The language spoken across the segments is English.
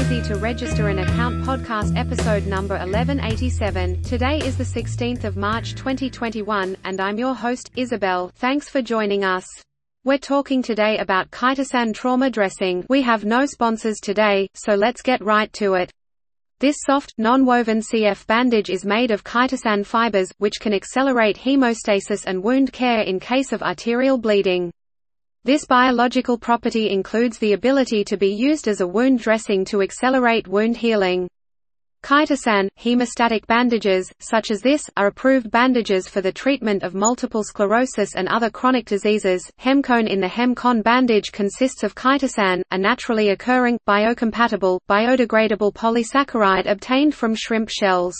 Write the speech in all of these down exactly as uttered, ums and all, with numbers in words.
easy to register an account. Podcast episode number eleven eighty-seven. Today is the sixteenth of March twenty twenty-one, and I'm your host, Isabel. Thanks for joining us. We're talking today about Chitosan trauma dressing. We have no sponsors today, so let's get right to it. This soft, non-woven C F bandage is made of chitosan fibers, which can accelerate hemostasis and wound care in case of arterial bleeding. This biological property includes the ability to be used as a wound dressing to accelerate wound healing. Chitosan, hemostatic bandages, such as this, are approved bandages for the treatment of multiple sclerosis and other chronic diseases. Hemcone in the Hemcon bandage consists of chitosan, a naturally occurring, biocompatible, biodegradable polysaccharide obtained from shrimp shells.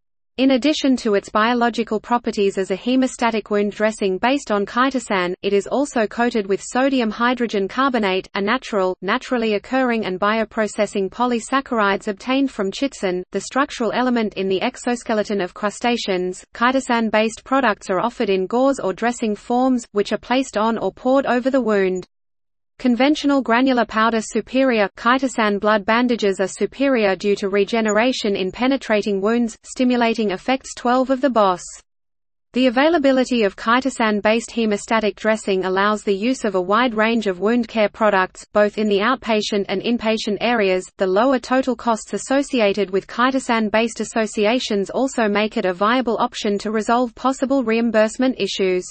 In addition to its biological properties as a hemostatic wound dressing based on chitosan, it is also coated with sodium hydrogen carbonate, a natural, naturally occurring and bioprocessing polysaccharides obtained from chitsan, the structural element in the exoskeleton of crustaceans. Chitosan-based products are offered in gauze or dressing forms, which are placed on or poured over the wound. Conventional granular powder superior. Chitosan blood bandages are superior due to regeneration in penetrating wounds, stimulating effects twelve of the B O S. The availability of chitosan-based hemostatic dressing allows the use of a wide range of wound care products, both in the outpatient and inpatient areas. The lower total costs associated with chitosan-based associations also make it a viable option to resolve possible reimbursement issues.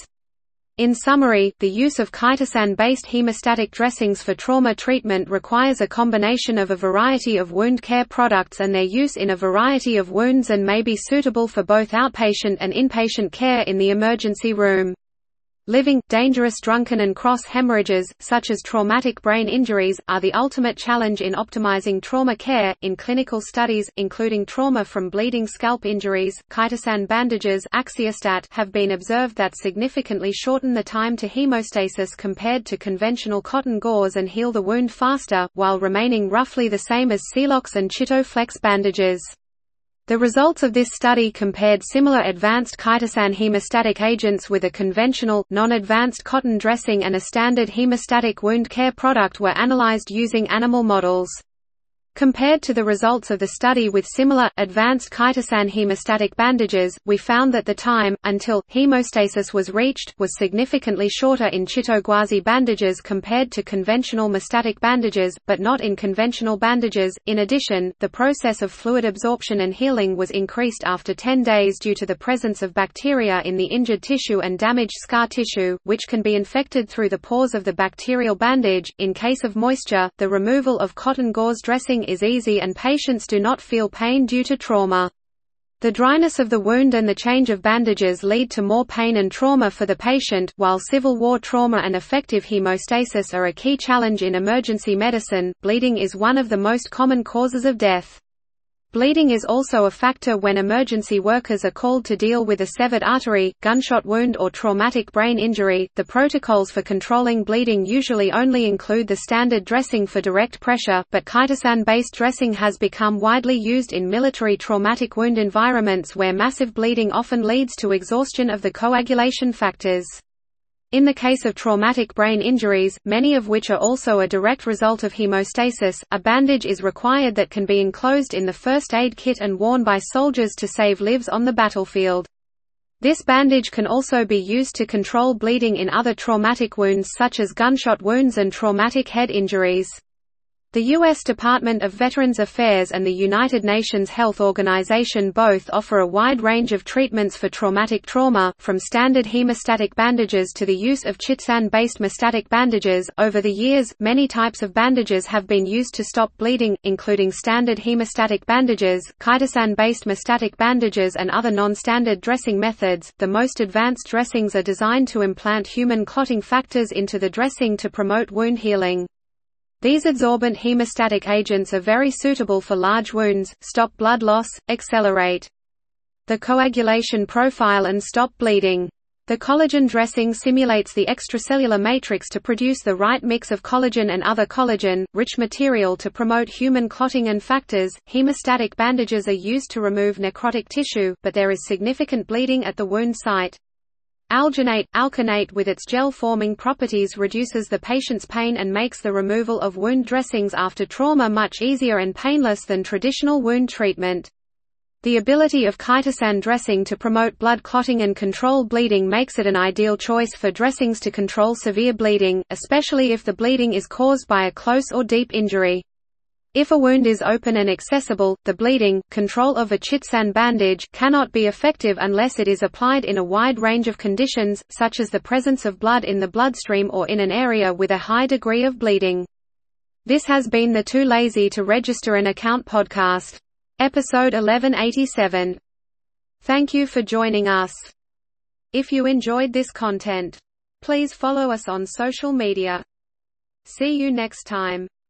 In summary, the use of chitosan-based hemostatic dressings for trauma treatment requires a combination of a variety of wound care products and their use in a variety of wounds and may be suitable for both outpatient and inpatient care in the emergency room. Living, dangerous drunken and cross hemorrhages, such as traumatic brain injuries, are the ultimate challenge in optimizing trauma care. In clinical studies, including trauma from bleeding scalp injuries, chitosan bandages Axiostat have been observed that significantly shorten the time to hemostasis compared to conventional cotton gauze and heal the wound faster, while remaining roughly the same as Celox and Chitoflex bandages. The results of this study compared similar advanced chitosan hemostatic agents with a conventional, non-advanced cotton dressing and a standard hemostatic wound care product were analyzed using animal models. Compared to the results of the study with similar, advanced chitosan hemostatic bandages, we found that the time, until hemostasis was reached, was significantly shorter in Chito-Gauzy bandages compared to conventional hemostatic bandages, but not in conventional bandages. In addition, the process of fluid absorption and healing was increased after ten days due to the presence of bacteria in the injured tissue and damaged scar tissue, which can be infected through the pores of the bacterial bandage. In case of moisture, the removal of cotton gauze dressing is easy and patients do not feel pain due to trauma. The dryness of the wound and the change of bandages lead to more pain and trauma for the patient. While Civil War trauma and effective hemostasis are a key challenge in emergency medicine, bleeding is one of the most common causes of death. Bleeding is also a factor when emergency workers are called to deal with a severed artery, gunshot wound or traumatic brain injury. The protocols for controlling bleeding usually only include the standard dressing for direct pressure, but chitosan-based dressing has become widely used in military traumatic wound environments where massive bleeding often leads to exhaustion of the coagulation factors. In the case of traumatic brain injuries, many of which are also a direct result of hemostasis, a bandage is required that can be enclosed in the first aid kit and worn by soldiers to save lives on the battlefield. This bandage can also be used to control bleeding in other traumatic wounds such as gunshot wounds and traumatic head injuries. The U S Department of Veterans Affairs and the United Nations Health Organization both offer a wide range of treatments for traumatic trauma, from standard hemostatic bandages to the use of chitosan-based hemostatic bandages. Over the years, many types of bandages have been used to stop bleeding, including standard hemostatic bandages, chitosan-based hemostatic bandages, and other non-standard dressing methods. The most advanced dressings are designed to implant human clotting factors into the dressing to promote wound healing. These adsorbent hemostatic agents are very suitable for large wounds, stop blood loss, accelerate the coagulation profile and stop bleeding. The collagen dressing simulates the extracellular matrix to produce the right mix of collagen and other collagen-rich material to promote human clotting and factors. Hemostatic bandages are used to remove necrotic tissue, but there is significant bleeding at the wound site. Alginate, alkanate with its gel-forming properties reduces the patient's pain and makes the removal of wound dressings after trauma much easier and painless than traditional wound treatment. The ability of chitosan dressing to promote blood clotting and control bleeding makes it an ideal choice for dressings to control severe bleeding, especially if the bleeding is caused by a close or deep injury. If a wound is open and accessible, the bleeding control of a chitosan bandage cannot be effective unless it is applied in a wide range of conditions, such as the presence of blood in the bloodstream or in an area with a high degree of bleeding. This has been the Too Lazy to Register an Account podcast. Episode eleven eighty-seven. Thank you for joining us. If you enjoyed this content, please follow us on social media. See you next time.